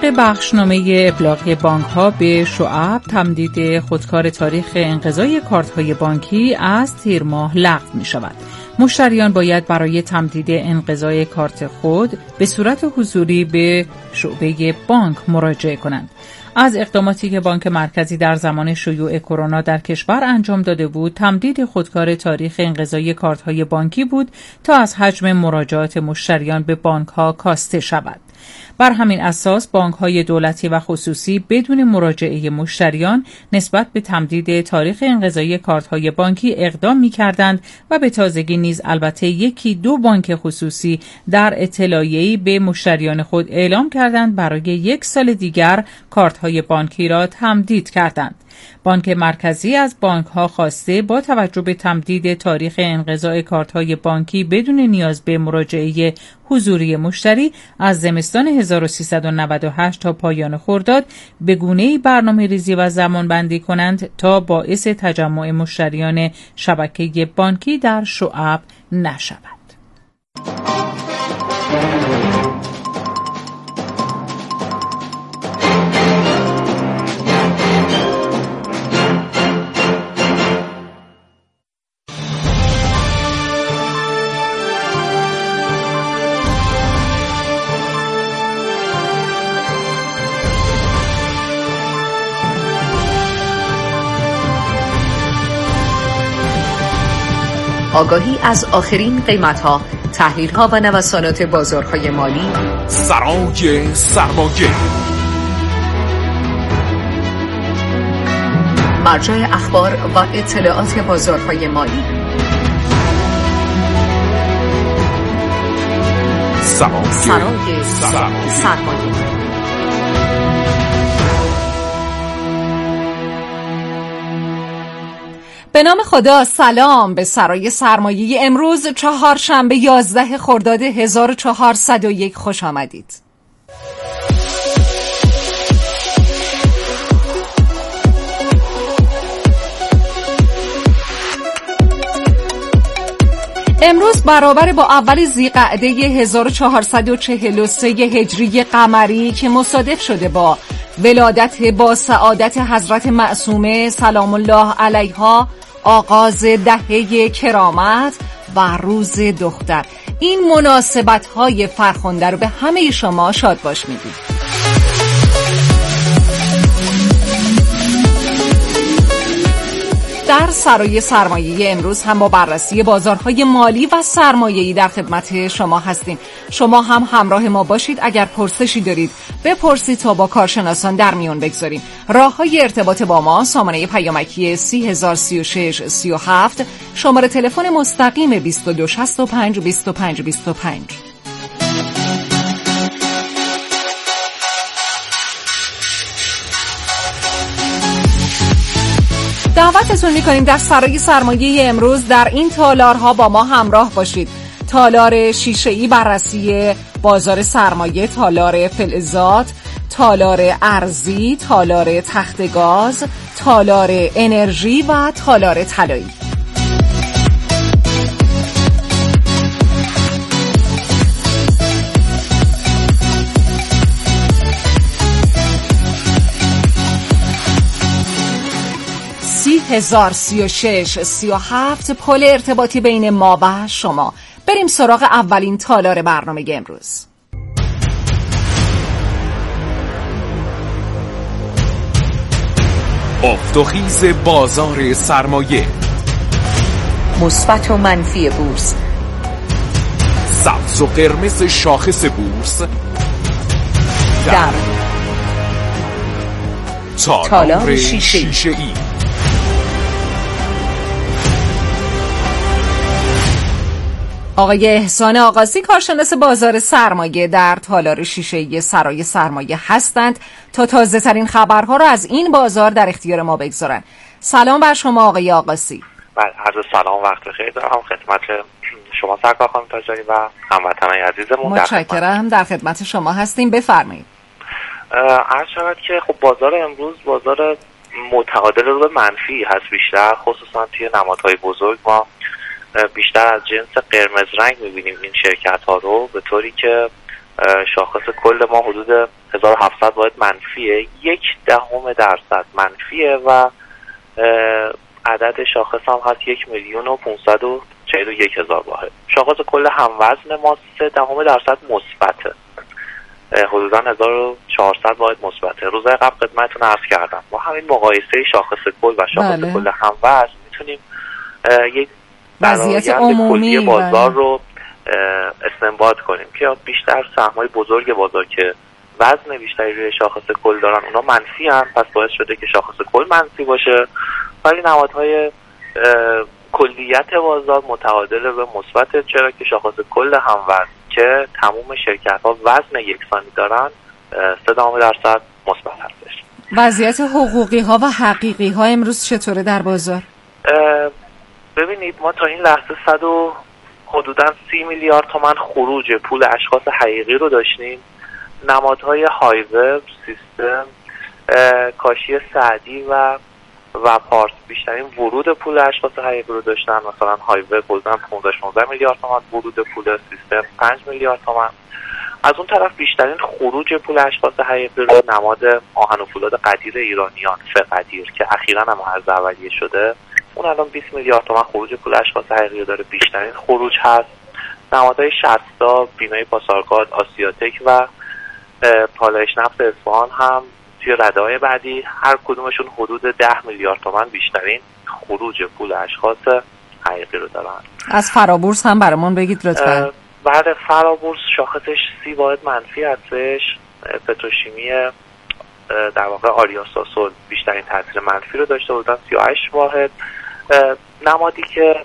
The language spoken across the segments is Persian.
طبق بخشنامه ابلاغی بانک‌ها به شعب، تمدید خودکار تاریخ انقضای کارت‌های بانکی از تیر ماه لغو می‌شود. مشتریان باید برای تمدید انقضای کارت خود به صورت حضوری به شعبه بانک مراجعه کنند. از اقداماتی که بانک مرکزی در زمان شیوع کرونا در کشور انجام داده بود، تمدید خودکار تاریخ انقضای کارت‌های بانکی بود تا از حجم مراجعات مشتریان به بانک‌ها کاسته شود. بر همین اساس بانک‌های دولتی و خصوصی بدون مراجعه مشتریان نسبت به تمدید تاریخ انقضای کارت‌های بانکی اقدام می‌کردند و به تازگی نیز البته یکی دو بانک خصوصی در اطلاعیه‌ای به مشتریان خود اعلام کردند برای 1 سال دیگر کارت‌های بانکی را تمدید کردند. بانک مرکزی از بانک‌ها خواسته با توجه به تمدید تاریخ انقضای کارت‌های بانکی بدون نیاز به مراجعه حضوری مشتری از زمستان 1398 تا پایان خرداد به گونه‌ای برنامه‌ریزی و زمانبندی کنند تا باعث تجمع مشتریان شبکه بانکی در شعب نشود. آگاهی از آخرین قیمت‌ها، تحلیل‌ها و نوسانات بازارهای مالی. سرای سرمایه، مرجع اخبار و اطلاعات بازارهای مالی. سرای سرمایه. به نام خدا، سلام به سرای سرمایه امروز چهارشنبه 11 خرداد 1401 خوش آمدید. امروز برابر با اول ذیقعده 1443 هجری قمری که مصادف شده با ولادت با سعادت حضرت معصومه سلام الله علیها، آغاز دهه کرامت و روز دختر. این مناسبت‌های فرخنده رو به همه شما شاد باش میگیم. در سرای سرمایه امروز هم با بررسی بازارهای مالی و سرمایه‌ای در خدمت شما هستیم. شما هم همراه ما باشید. اگر پرسشی دارید بپرسید تا با کارشناسان در میون بگذاریم. راه‌های ارتباط با ما: سامانه پیامکی 30103637، شماره تلفن مستقیم 2265 25 25. دعوتتون میکنیم در سرای سرمایه امروز در این تالارها با ما همراه باشید. تالار شیشه‌ای بررسی بازار سرمایه، تالار فلزات، تالار ارزی، تالار تخت گاز، تالار انرژی و تالار طلایی. هزار 3637 پل ارتباطی بین ما و شما. بریم سراغ اولین تالار برنامه امروز. افت و خیز بازار سرمایه، مثبت و منفی بورس، سبز و قرمز شاخص بورس در تالار شیشه‌ای. آقای احسان آغازی، کارشناس بازار سرمایه در تالار شیشه‌ای سرای سرمایه هستند تا تازه ترین خبرها را از این بازار در اختیار ما بگذارند. سلام بر شما آقای آغازی. عرض سلام، وقت بخیر دارم خدمت شما سرکار خانم تاجری و هموطنان عزیزمون. متشکرم، در خدمت شما هستیم، بفرمایید. عرض شود که خب بازار امروز بازار متعادل رو به منفی هست بیشتر، خصوصا توی نمادهای بزرگ ما بیشتر از جنس قرمز رنگ می‌بینیم این شرکت ها رو، به طوری که شاخص کل ما حدود 1700 واحد منفیه، 0.1% منفیه و عدد شاخص هم هست 1,541,000 واحد. شاخص کل هموزن ما 0.3% مثبته، حدوداً 1400 واحد مثبته. روزهای قبل خدمتتون عرض کردم با همین مقایسه شاخص کل و شاخص کل هموزن میتونیم یک وضعیت عمومی کلی بازار رو استنباط کنیم که بیشتر سهم‌های بزرگ بازار که وزن بیشتری روی شاخص کل دارن اونا منفی هم، پس باعث شده که شاخص کل منفی باشه، ولی نمادهای کلیت بازار متعادل به مثبت، چرا که شاخص کل هموزن که تمام شرکت‌ها وزن یکسانی دارن 3% مثبت هستش. وضعیت حقوقی ها و حقیقی ها امروز چطوره در بازار؟ ببینید ما تا این لحظه حدوداً 30 میلیارد تومان خروج پول اشخاص حقیقی رو داشتیم. نمادهای هایور، سیستم، کاشی سعدی و پارس بیشترین ورود پول اشخاص حقیقی رو داشتن. مثلا هایور حدوداً 15 میلیارد تومان ورود پول، سیستم 5 میلیارد تومان. از اون طرف بیشترین خروج پول اشخاص حقیقی رو نماد آهن و فولاد قدیر ایرانیان فقدیر که اخیراً هم ارز اولیه شده، اون الان 20 میلیارد تومان خروج پول اشخاص حقیقی داره، بیشترین خروج هست. نمادهای شستا، بینای پاسارگاد، آسیاتک و پالایش نفت اصفهان هم توی رده‌های بعدی هر کدومشون حدود 10 میلیارد تومان بیشترین خروج پول اشخاص حقیقی رو دارن. از فرابورس هم برامون بگید لطفاً. بعد فرابورس شاخصش 30 واحد منفی هستش. پتروشیمی در واقع آریاساسول بیشترین تاثیر منفی رو داشته بودن 38 واحد. نمادی که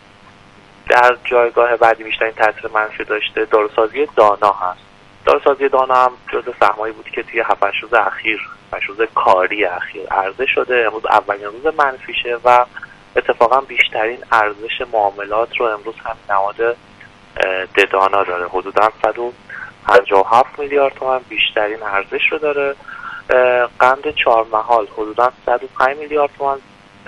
در جایگاه بعدی بیشترین تاثیر منفی داشته داروسازی دانا هست. داروسازی دانا هم جزو سهمایی بود که توی 7 روز اخیر، 8 روز کاری اخیر عرضه شده. امروز اولین روز منفیشه و اتفاقا بیشترین ارزش معاملات رو امروز هم نماد دانا داره، حدوداً 157 میلیارد تومان بیشترین ارزش رو داره. قند چهارمحال حدوداً 105 میلیارد تومان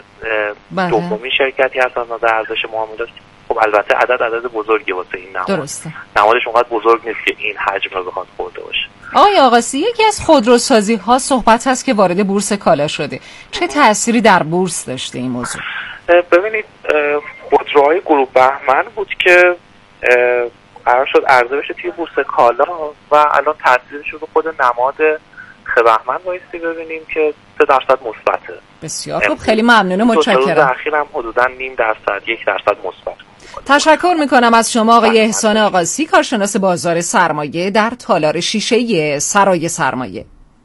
دومین شرکتی هستن در ارزش معاملات. خب البته عدد بزرگی واسه این نماد. درسته. نمادش اونقدر بزرگ نیست که این حجم رو بخواد خورده باشه. آقای آقاسی، یکی از خودروسازی ها صحبت هست که وارد بورس کالا شده. چه تأثیری در بورس داشته این موضوع؟ ببینید خودروهای گروه بهمن بود که قرار شد عرضه بشه توی بورس کالا و الان تاثیرش رو خود نماد بهمن بایستی ببینیم که 3% مثبته. بسیار خوب، خیلی ممنونه، متشکرم. روز اخیر هم حدوداً 0.5% 1% مثبت. تشکر میکنم از شما آقای احسان آقاسی، کارشناس بازار سرمایه در تالار شیشه‌ای سرای سرمایه.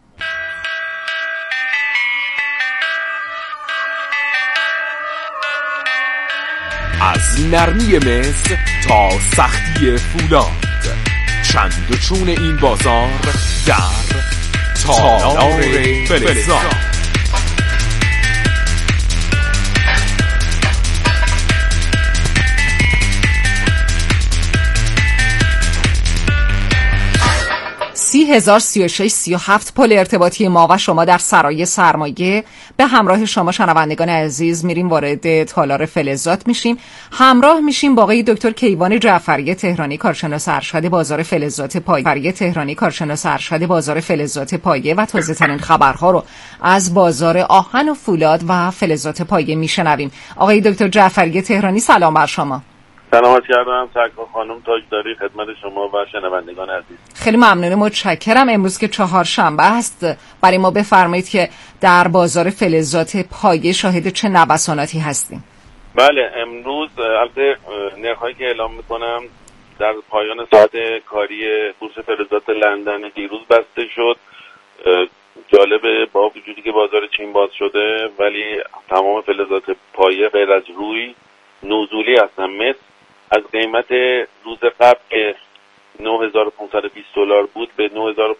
از نرمی مس تا سختی فولاد، چند و چون این بازار در تالار فلزات. $30,036.37 پل ارتباطی ما و شما در سرای سرمایه. به همراه شما شنوندگان عزیز میریم وارد تالار فلزات میشیم. همراه میشیم با آقای دکتر کیوان جعفری تهرانی، کارشناس ارشد بازار فلزات پایه و تازه ترین خبرها رو از بازار آهن و فولاد و فلزات پایه میشنویم. آقای دکتر جعفری تهرانی، سلام بر شما. سلامت کردم سرکار خانم تاجداری، خدمت شما و شنوندگان عزیز. خیلی ممنونم، متشکرم. امروز که چهارشنبه است، برای ما بفرمایید که در بازار فلزات پایه شاهد چه نوساناتی هستیم؟ بله، امروز البته نرخ‌هایی که اعلام میکنم در پایان ساعت کاری بورس فلزات لندن دیروز بسته شد. جالبه با وجودی که بازار چین باز شده ولی تمام فلزات پایه غیر از روی نزولی هستن. مثل از قیمت روز قبل که $9,520 بود به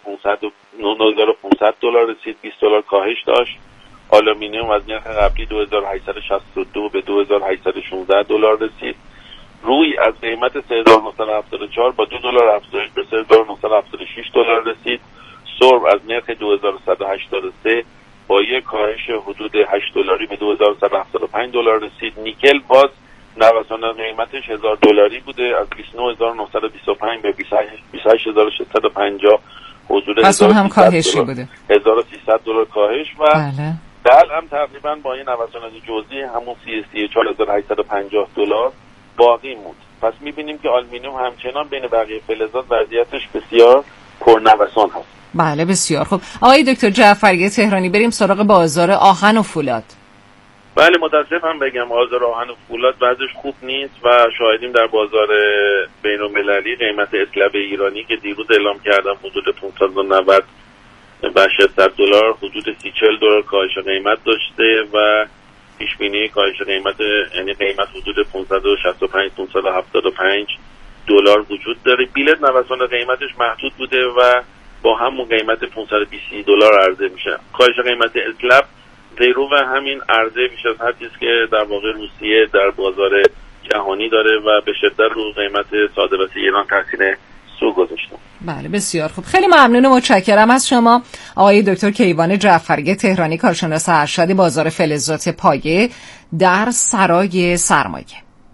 $9,500 رسید، $20 کاهش داشت. آلومینیوم از نرخ قبلی $2,862 به $2,816 رسید. روی از قیمت $3,974 با $2 افزایش به $3,976 رسید. سرب از نرخ $2,183 با یک کاهش حدود $8 به $2,175 رسید. نیکل باز نوسان قیمتش $1000 بوده، از 29925 به 28650 حدود پس اون هم کاهشی بوده، $1300 کاهش و بله. دل هم تقریبا با این نوسانات جزئی همون $34850 باقی موند. پس میبینیم که آلومینیوم همچنان بین بقیه فلزات وضعیتش بسیار پرنوسان هست. بله بسیار خوب. آقای دکتر جعفری تهرانی، بریم سراغ بازار آهن و فولاد. بله متاسفم بگم بازار آهن و فولاد وضعش خوب نیست و شاهدیم در بازار بین‌المللی قیمت اسلب ایرانی که دیروز اعلام کردم حدود 590 و $600 حدود $30-40 کاهش قیمت داشته و پیش بینی کاهش قیمت یعنی قیمت حدود 565 575 دلار وجود داره. بیلت نوسان قیمتش محدود بوده و با همون قیمت $520 عرضه میشه. کاهش قیمت اسلب زیرو و همین عرضه بیش از حدی است که در واقع روسیه در بازار جهانی داره و به شدت رو قیمت صادرات ایران تاثیر سو گذاشته. بله بسیار خوب، خیلی ممنون و متشکرم از شما آقای دکتر کیوان جعفری تهرانی، کارشناس ارشد بازار فلزات پایه در سرای سرمایه.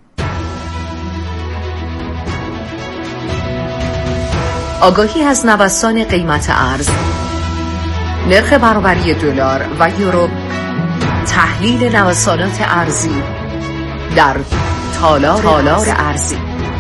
آگاهی از نوسان قیمت ارز، نرخ برابری دلار و یورو، تحلیل نوسانات ارزی در تالار ارزی.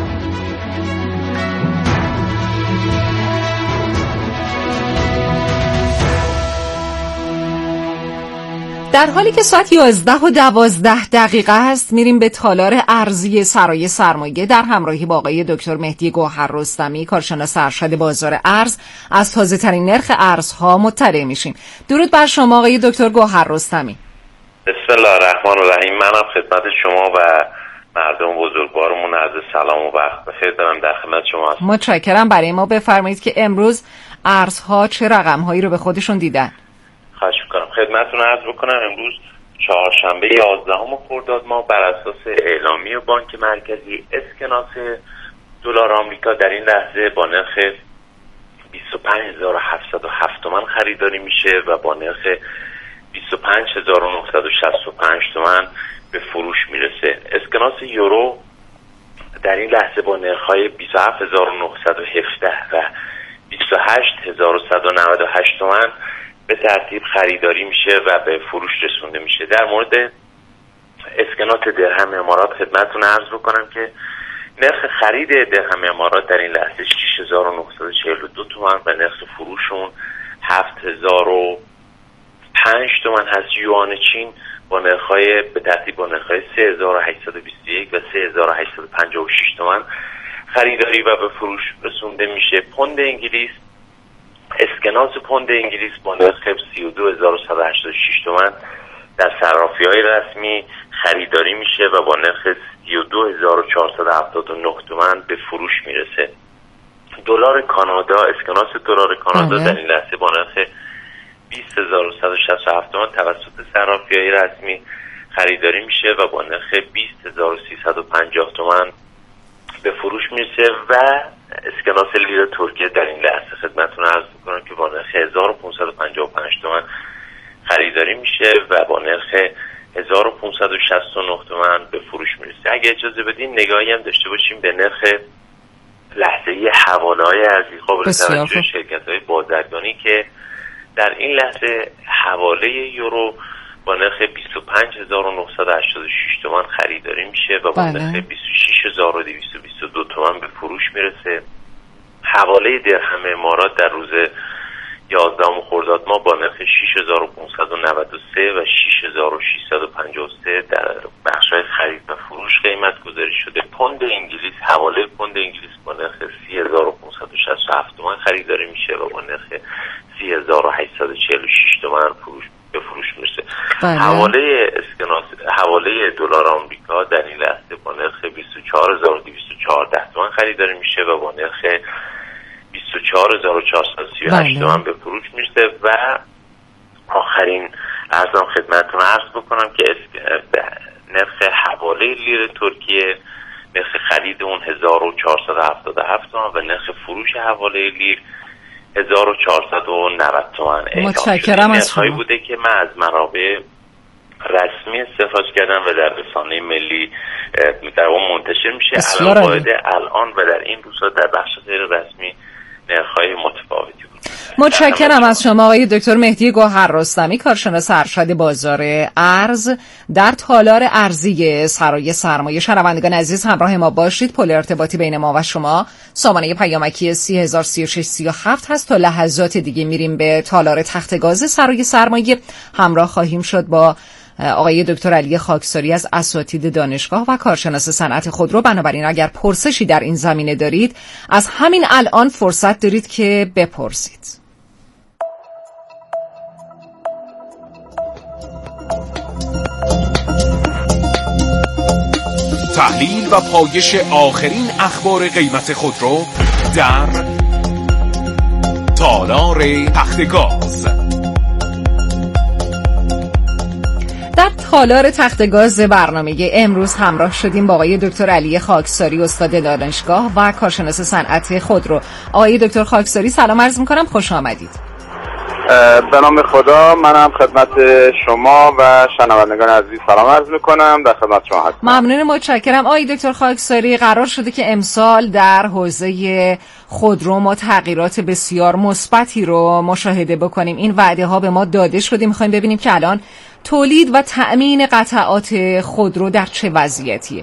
در حالی که ساعت 11:12 است، میریم به تالار ارزی سرای سرمایه در همراهی با آقای دکتر مهدی گوهررستمی، کارشناس ارشد بازار ارز، از تازه ترین نرخ ارزها مطلع میشیم. درود بر شما آقای دکتر گوهررستمی. بسم الله الرحمن الرحیم. منم خدمت شما و مردم بزرگوارمون عرض سلام و وقت بخیر دارم، در خدمت شما هستم. متشکرم. برای ما بفرمایید که امروز ارزها چه رقم‌هایی رو به خودشون دیدن؟ خواهش می‌کنم. خدمتتون عرض بکنم امروز چهارشنبه 11 خرداد ماه بر اساس اعلامیه بانک مرکزی اسکناس دلار آمریکا در این لحظه با نرخ 25707 تومان خریداری میشه و با نرخ 25965 تومان به فروش میرسه. اسکناس یورو در این لحظه با نرخ‌های 27917 و 28198 تومان به ترتیب خریداری میشه و به فروش رسونده میشه. در مورد اسکناس درهم امارات خدمتتون عرض بکنم که نرخ خرید درهم امارات در این لحظه 6942 تومان و نرخ فروشون 7005 تومان هست. یوان چین با نرخ‌های به ترتیب با نرخ‌های 3821 و 3856 تومان خریداری و به فروش رسونده میشه. پوند انگلیس، اسکناس پوند انگلیس با نرخ 32186 تومان در صرافی‌های رسمی خریداری میشه و با نرخ 32479 تومان به فروش میرسه. دلار کانادا، اسکناس دلار کانادا در این لحظه با نرخ 20167 تومان توسط صرافی‌های رسمی خریداری میشه و با نرخ 20350 تومان به فروش میرسه و اسکناس لیر ترکیه در این لحظه خدمتتون عرض میکنم که با نرخ 1555 تومان خریداری میشه و با نرخ 1569 تومان به فروش میرسه. اگه اجازه بدین نگاهی هم داشته باشیم به نرخ لحظه‌ای حواله‌های ارزی قابل توجه شرکت‌های بازرگانی که در این لحظه حواله یورو با نرخ 25986 تومان خریداری میشه و با نرخ 26222 تومان به فروش میرسه. حواله درهم امارات در روز 11 خرداد ماه با نرخ 6593 و 6653 در بخش‌های خرید و فروش قیمت گذاری شده. پوند انگلیس، حواله پوند انگلیس با نرخ 30567 تومان خریداری میشه و با نرخ 3846 تومان به فروش میرسه. حواله اسکناس حواله دلار آمریکا در این لحظه با نرخ 24214 تومان خریداری میشه و با نرخ 24438 تومان به فروش میرسه. و آخرین ارزم خدمتتون عرض بکنم که نرخ حواله لیر ترکیه، نرخ خرید اون 1477 تومان و نرخ فروش حواله لیر 1490 تومان. متشکرم از شما. بوده که من از منابع رسمی استخراج کردن و در رسانه ملی در اون منتشر میشه. الان و در این روزها در بخش غیر رسمی نرخ‌های متفاوتی بود. متشکرم از شما آقای دکتر مهدی گوهر رستمی، کارشناس ارشد بازار ارز. در تالار ارزی سرای سرمایه شنوندگان عزیز همراه ما باشید. پل ارتباطی بین ما و شما سامانه پیامکی 303637 هست. تا لحظات دیگه میریم به تالار تخت گاز سرای سرمایه. همراه خواهیم شد با آقای دکتر علی خاکساری از اساتید دانشگاه و کارشناس صنعت خودرو. بنابراین اگر پرسشی در این زمینه دارید از همین الان فرصت دارید که بپرسید. تحلیل و پایش آخرین اخبار قیمت خودرو در تالار تخت گاز. در تالار تخت گاز برنامه امروز همراه شدیم با آقای دکتر علی خاکساری، استاد دانشگاه و کارشناس صنعت خودرو. آقای دکتر خاکساری سلام عرض می‌کنم، خوش آمدید. به نام خدا، منم خدمت شما و شنوندگان عزیز سلام عرض میکنم. در خدمت شما هستم. ممنون، متشکرم. آقای دکتر خاکساری، قرار شده که امسال در حوزه خودرو ما تغییرات بسیار مثبتی رو مشاهده بکنیم. این وعده ها به ما داده شده. میخوایم ببینیم که الان تولید و تأمین قطعات خودرو در چه وضعیتیه؟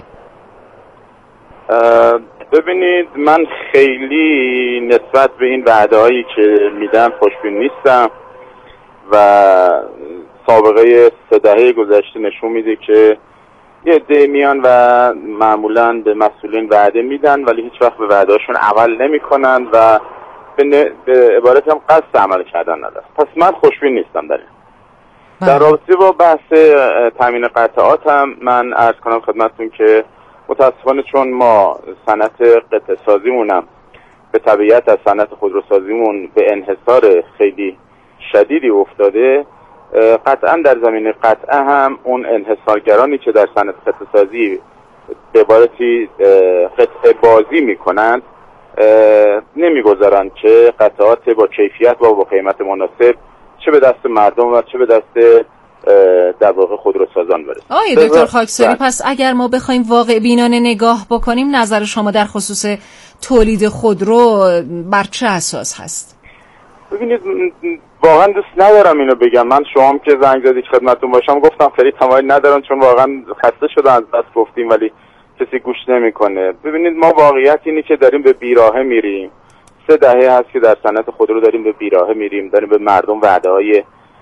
ببینید، من خیلی نسبت به این وعده هایی که میدم خوشبین نیستم و سابقه 3 دهه گذشته نشون میده که یه عده میان و معمولا به مسئولین وعده میدن ولی هیچ وقت به وعده هاشون عمل نمی کنن و به عبارت هم قصد عمل کردن ندارن. پس من خوشبین نیستم در این. در رابطه با بحث تامین قطعات هم من عرض کنم خدمتتون که متاسفانه چون ما صنعت قطعه سازیمونم به طبیعت از صنعت خودروسازیمون به انحصار خیلی شدیدی افتاده، قطعا در زمینه قطعه هم اون انحصارگرانی که در صنعت قطعه سازی به عبارتی قطعه بازی میکنند نمیگذارند که قطعات با کیفیت و با قیمت مناسب چه به دست مردم و چه به دست در واقع خودروسازان برسه. آقای دکتر خاکساری، پس اگر ما بخوایم واقع بینانه نگاه بکنیم، نظر شما در خصوص تولید خودرو بر چه اساس هست؟ ببینید، واقعا دوست ندارم اینو بگم. من شما که زنگ زدید خدمتتون باشم گفتم خیلی تمایل ندارم چون واقعا خسته شدم از بس گفتیم ولی کسی گوش نمیکنه. ببینید، ما واقعیت اینه که داریم به بیراهه میریم. 3 دهه هست که در صنعت خودرو داریم به بیراهه میریم، داریم به مردم وعده‌های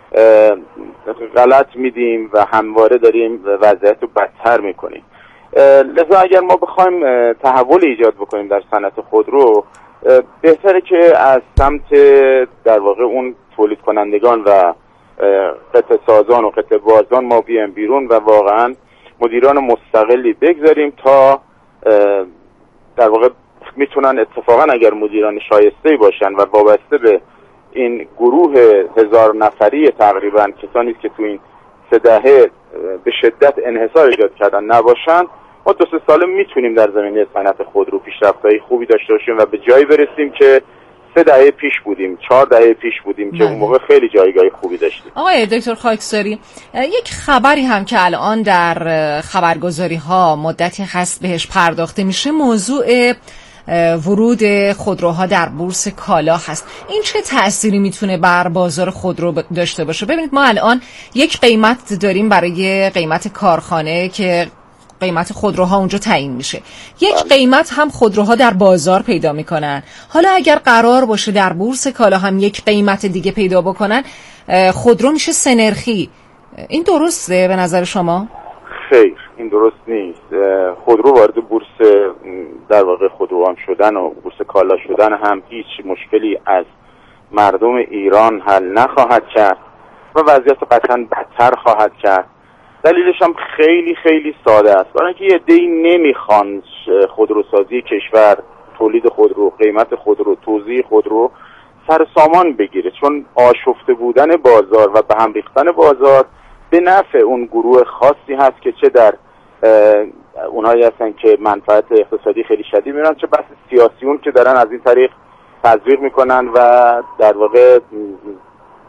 غلط میدیم و همواره داریم وضعیت رو بدتر میکنیم. لذا اگر ما بخوایم تحول ایجاد بکنیم در صنعت خودرو، بهتره که از سمت در واقع اون تولید کنندگان و قطعه سازان و قطعه بازان ما بیایم بیرون و واقعا مدیران مستقلی بگذاریم تا در واقع میتونن اتفاقا اگر مدیران شایسته‌ای باشن و وابسته به این گروه 1000 نفری تقریبا کسانی که تو این 3 دهه به شدت انحصار ایجاد کردن نباشن، ما 2-3 ساله میتونیم در زمینه صنعت خودرو پیشرفت‌های خوبی داشته باشیم و به جایی برسیم که 3 دهه پیش بودیم، 4 دهه پیش بودیم که اون موقع خیلی جایگاه خوبی داشتیم. آقای دکتر خاکساری، یک خبری هم که الان در خبرگزاری‌ها مدتی هست بهش پرداخته میشه، موضوع ورود خودروها در بورس کالا هست. این چه تأثیری میتونه بر بازار خودرو داشته باشه؟ ببینید، ما الان یک قیمت داریم برای قیمت کارخانه که قیمت خودروها اونجا تعیین میشه، یک قیمت هم خودروها در بازار پیدا میکنن. حالا اگر قرار باشه در بورس کالا هم یک قیمت دیگه پیدا بکنن، خودرو میشه 3 نرخی. این درسته به نظر شما؟ خیر، این درست نیست. خودرو وارد بورس در واقع خودروان شدن و بورس کالا شدن هم هیچ مشکلی از مردم ایران حل نخواهد کرد و وضعیت قطعا بدتر خواهد کرد. دلیلش هم خیلی خیلی ساده است. برای اینکه یه عده‌ای نمیخوان خودروسازی کشور، تولید خودرو، قیمت خودرو، توزیع خودرو سر سامان بگیره، چون آشفته بودن بازار و به هم ریختن بازار به نفع اون گروه خاصی هست که چه در اونهایی هستن که منفعت اقتصادی خیلی شدید میرن، چه بس سیاسیون که دارن از این طریق تزریق میکنن و در واقع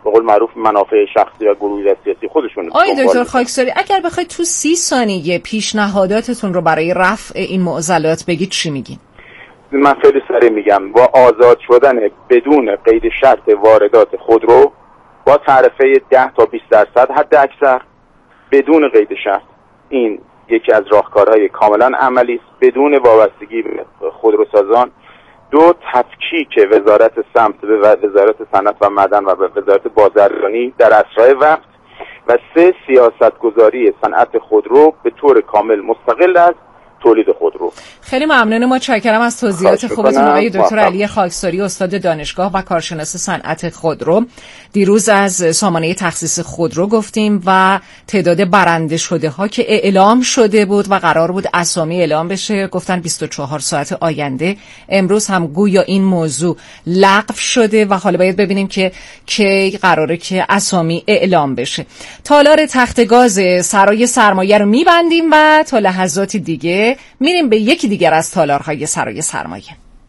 به قول معروف منافع شخصی یا گروهی سیاسی خودشون. آقای دکتر خاکساری اگر بخواید تو 30 ثانیه پیشنهاداتتون رو برای رفع این معضلات بگید چی میگین؟ من خیلی سریع میگم. با آزاد شدن بدون قید شرط واردات خودرو با تعرفه 10 تا 20% حد اکثر بدون قید شرط، این یکی از راهکارهای کاملا عملی است بدون وابستگی به خودروسازان. 2 تفکیک وزارت سمت به وزارت صنعت و معدن و به وزارت بازرگانی در اسرع وقت. و 3 سیاستگذاری صنعت خودرو به طور کامل مستقل از تولید خودرو. خیلی ممنونم، متشکرم از توضیحات خوبتون آقای دکتر علی خاکساری، استاد دانشگاه و کارشناس صنعت خودرو. دیروز از سامانه تخصیص خودرو گفتیم و تعداد برنده شده ها که اعلام شده بود و قرار بود اسامی اعلام بشه، گفتن 24 ساعت آینده. امروز هم گویا این موضوع لغو شده و حالا باید ببینیم که کی قراره که اسامی اعلام بشه. تالار تخت گاز سرای سرمایه رو میبندیم و تا لحظاتی دیگه میریم به یکی دیگر از تالارهای سرای سرمایه.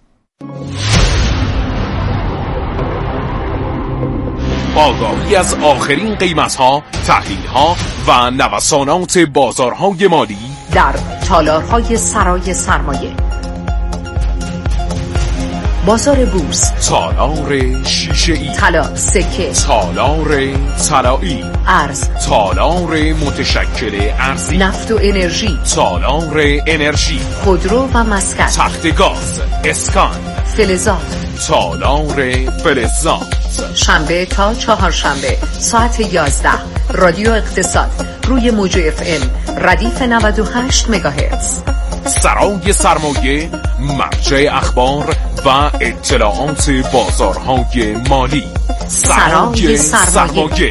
آگاهی از آخرین قیمت‌ها، تحلیل‌ها و نوسانات بازارهای مالی در تالارهای سرای سرمایه. بازار بورس، تالار شیشه‌ای، طلا، سکه، تالار طلایی، ارز، تالار متشکل ارزی، نفت و انرژی، تالار انرژی، خودرو و مسکن، تخت گاز، اسکان، فلزات، تالار فلزات. شنبه تا چهارشنبه ساعت 11 رادیو اقتصاد روی موج FM ردیف 98 مگاهرتز. سرای سرمایه، مرجع اخبار و اطلاعات بازارهای مالی. سرای سرمایه.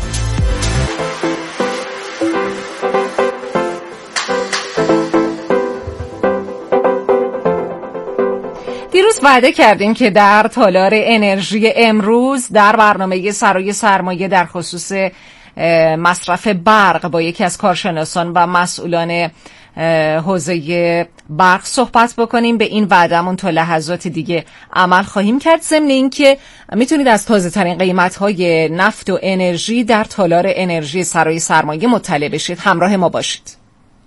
دیروز وعده کردیم که در تالار انرژی امروز در برنامه سرای سرمایه در خصوص مصرف برق با یکی از کارشناسان و مسئولان حوزه برق صحبت بکنیم. به این وعدمون تا لحظات دیگه عمل خواهیم کرد، ضمن اینکه میتونید از تازه ترین قیمت‌های نفت و انرژی در تالار انرژی سرای سرمایه مطلع بشید. همراه ما باشید.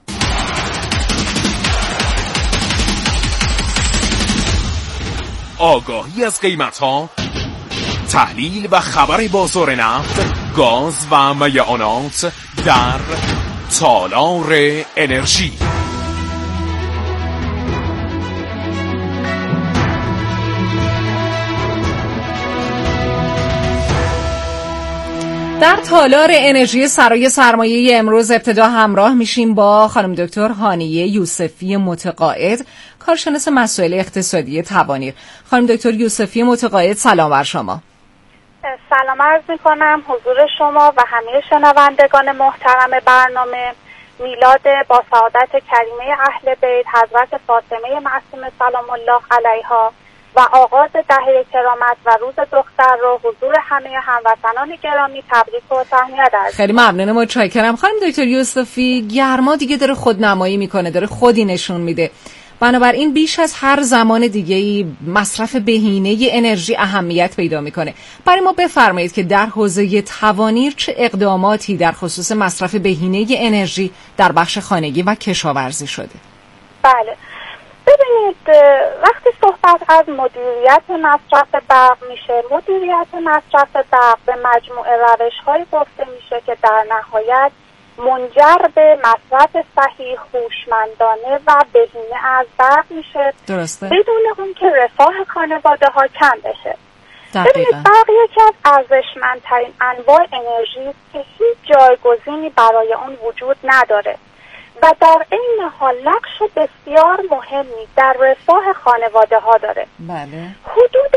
آگاهی از قیمت‌ها، تحلیل و خبر بازار نفت، گاز و میعانات در تالار انرژی. در تالار انرژی سرای سرمایه امروز ابتدا همراه میشیم با خانم دکتر هانیه یوسفی متقاعد، کارشناس مسائل اقتصادی توانیر. خانم دکتر یوسفی متقاعد، سلام بر شما. سلام عرض میکنم حضور شما و همه شنوندگان محترم برنامه. میلاد با سعادت کریمه اهل بیت حضرت فاطمه معصومه سلام الله علیها و آغاز دهه کرامت و روز دختر رو حضور همه هموطنان گرامی تبریک و تهنیت عرض. خیلی ممنونم، متشکرم. خانم دکتر یوسفی، گرما دیگه داره خودنمایی میکنه، داره خودی نشون میده. بنابراین بیش از هر زمان دیگه‌ای مصرف بهینه انرژی اهمیت پیدا میکنه. برای ما بفرمایید که در حوزه توانیر چه اقداماتی در خصوص مصرف بهینه انرژی در بخش خانگی و کشاورزی شده؟ بله، ببینید وقتی صحبت از مدیریت مصرف برق میشه، مدیریت مصرف برق به مجموعه روش‌هایی گفته میشه که در نهایت منجر به مصرف صحیح، هوشمندانه و بهینه از برق میشه. درسته. بدون اون که رفاه خانواده ها کم بشه. ببینید برق یکی از ارزشمندترین انواع انرژی است که هیچ جایگزینی برای اون وجود نداره و در این حال نقش بسیار مهمی در رفاه خانواده ها داره. بله. حدود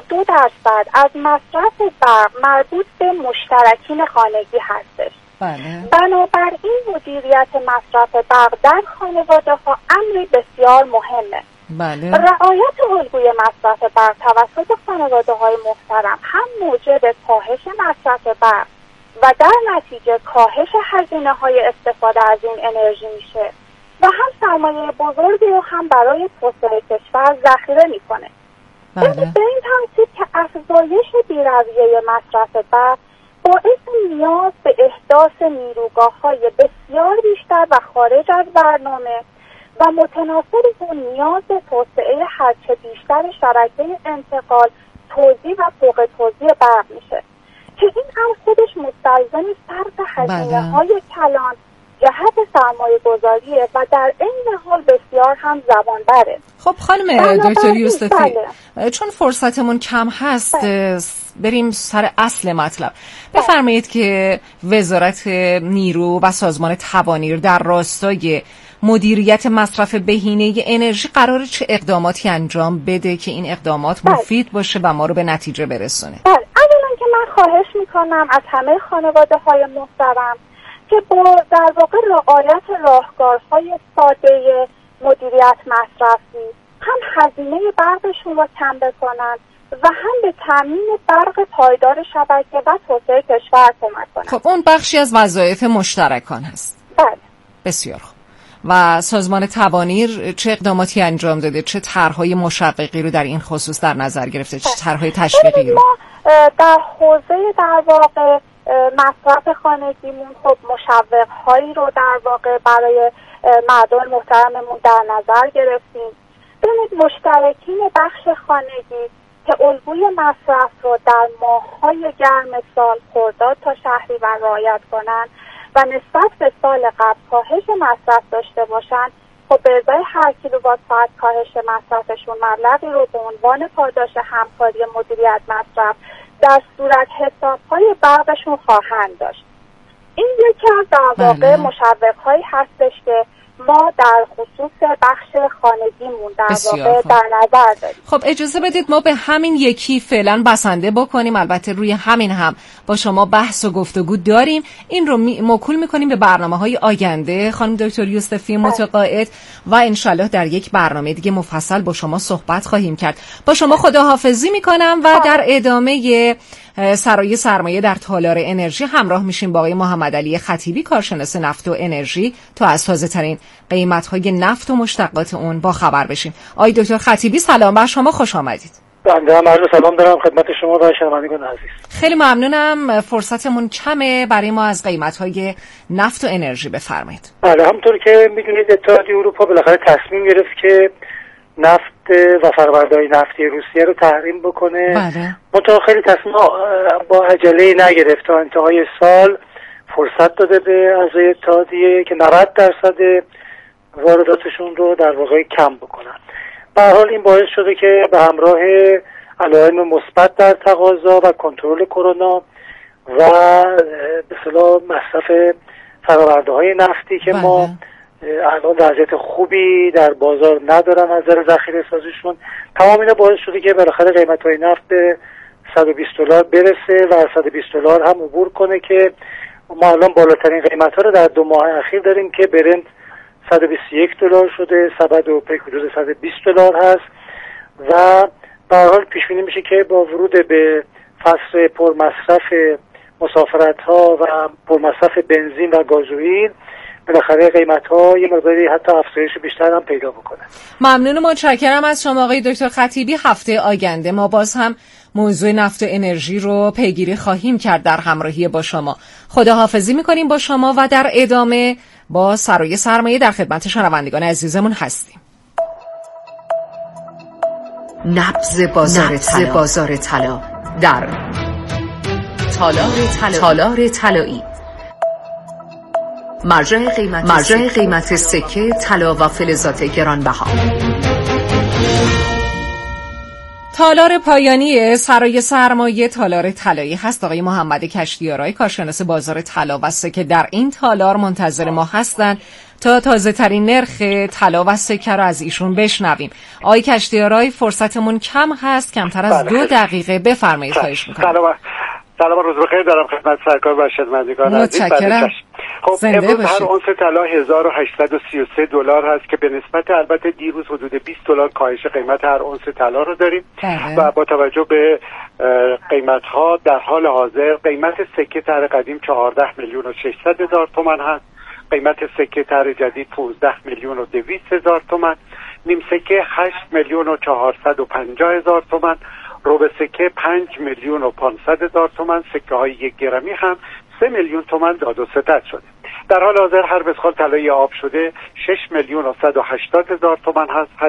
32% از مصرف برق مربوط به مشترکین خانگی هستش. بله. بنابراین مدیریت مصرف برق در خانواده ها امری بسیار مهمه. بله. رعایت الگوی مصرف برق توسط خانواده های محترم هم موجب کاهش مصرف برق و در نتیجه کاهش هزینه های استفاده از این انرژی میشه و هم سرمایه بزرگی رو هم برای توسعه کشور ذخیره میکنه. بله. به این ترتیب که افزایش بی‌رویه مصرف برق باعث نیاز به احداث نیروگاه‌های بسیار بیشتر و خارج از برنامه و متناسب با نیاز به توسعه هرچه بیشتر شبکه انتقال، توزیع و فوق توزیع برق میشه که این هم خودش مستلزم صرف هزینه‌های کلان جهت سرمایه گذاریه و در این حال بسیار هم زبان بره. خب خانم دکتر یوسفی، چون فرصتمون کم هست بریم سر اصل مطلب. بفرمایید که وزارت نیرو و سازمان توانیر در راستای مدیریت مصرف بهینه انرژی قراره چه اقداماتی انجام بده که این اقدامات مفید باشه و ما رو به نتیجه برسونه؟ اولا که من خواهش میکنم از همه خانواده‌های محترم که با در واقع رعایت راهکارهای ساده مدیریت مصرفی هم هزینه برقشون رو کم بکنن و هم به تامین برق پایدار شبکه و توسعه کشور کمک کنن. خب اون بخشی از وظایف مشترکان هست. بله. بسیار خوب. و سازمان توانیر چه اقداماتی انجام داده؟ چه طرح‌های مشوقی رو در این خصوص در نظر گرفته؟ چه طرح‌های تشویقی رو؟ ما در حوزه در واقع مصرف خانگیمون خب مشوق‌هایی رو در واقع برای مردم محترممون در نظر گرفتیم. ببینید مشترکین بخش خانگی که الگوی مصرف رو در ماه‌های گرم سال خرداد تا شهریور رعایت کنن و نسبت به سال قبل کاهش مصرف داشته باشن، خب به ازای هر کیلووات ساعت کاهش مصرفشون مبلغی رو به عنوان پاداش همکاری مدیریت مصرف در صورت حساب‌های برقشون خواهند داشت. این یکی از در واقع مشوق‌هایی هستش که ما در خصوص بخش خانگیمون در واقع در نظر داریم. خب اجازه بدید ما به همین یکی فعلا بسنده بکنیم. البته روی همین هم با شما بحث و گفتگو داریم. این رو موکول میکنیم به برنامه‌های آینده خانم دکتر یوسفی متقاعد و انشالله در یک برنامه دیگه مفصل با شما صحبت خواهیم کرد. با شما خداحافظی میکنم و در ادامه سرای سرمایه در تالار انرژی همراه میشیم با آقای محمدعلی خطیبی کارشناس نفت و انرژی تا از تازه ترین قیمت‌های نفت و مشتقات اون با خبر بشیم. آقای دکتر خطیبی سلام بر شما، خوش آمدید. بنده هم عرض سلام دارم خدمت شما و شنوندگان عزیز. خیلی ممنونم، فرصتمون کمه، برای ما از قیمت‌های نفت و انرژی بفرمایید. بله، همونطور که میدونید اتحادیه اروپا بالاخره تصمیم گرفت که نفت و فرآورده‌های نفتی روسیه رو تحریم بکنه. بله. منتها خیلی تصمیم با عجله نگرفت، تا انتهای سال فرصت داده به اعضای اتحادیه که 90% وارداتشون رو در واقع کم بکنن. به هر حال این باعث شده که به همراه علائم مثبت در تقاضا و کنترل کرونا و به اصطلاح مصرف فرآورده‌های نفتی که ما الان وضعیت خوبی در بازار ندارن از نظر ذخیره سازیشون، تمام اینا باعث شده که بالاخره قیمت‌های نفت به $120 برسه و $120 هم عبور کنه که ما الان بالاترین قیمت‌ها رو در 2 ماه اخیر داریم که برنت $121 شده، سبد اوپک حدود $120 هست و به هر حال پیش بینی میشه که با ورود به فصل پرمصرف مسافرت‌ها و پرمصرف بنزین و گازوئیل بالاخره قیمت‌ها یه مقداری حتی افزایش بیشتر هم پیدا بکنه. ممنون و متشکرم از شما آقای دکتر خطیبی. هفته آینده ما باز هم موضوع نفت و انرژی رو پیگیری خواهیم کرد در همراهی با شما. خداحافظی می‌کنیم با شما و در ادامه با سرای سرمایه در خدمت شنوندگان عزیزمون هستیم. نبض بازار طلا در تالار طلایی. مرجع قیمت سکه طلا و فلزات گرانبها. تالار پایانی سرای سرمایه تالار طلایی هست. آقای محمد کشتیارای کارشناس بازار طلا و سکه در این تالار منتظر ما هستن تا تازه ترین نرخ طلا و سکه رو از ایشون بشنویم. آقای کشتیارای فرصتمون کم هست، کمتر از 2 دقیقه، بفرمایید. خواهش می‌کنم. سلام و روز بخیر دارم خدمت سرکار و شنوندگان عزیز. متشکرم. خب امروز هر اونس طلا $1833 هست که به نسبت البته دیروز حدود $20 کاهش قیمت هر اونس طلا رو داریم. و با توجه به قیمت ها در حال حاضر قیمت سکه طرح قدیم 14,600,000 تومان هست، قیمت سکه طرح جدید 15,200,000 تومان، نیم سکه 8,450,000 تومان، ربع سکه 5,500,000 تومان، سکه های 1 گرمی هم 3,000,000 تومان داد و ستد شده. در حال حاضر هر مسخال طلای آب شده 6,180,000 تومان هست.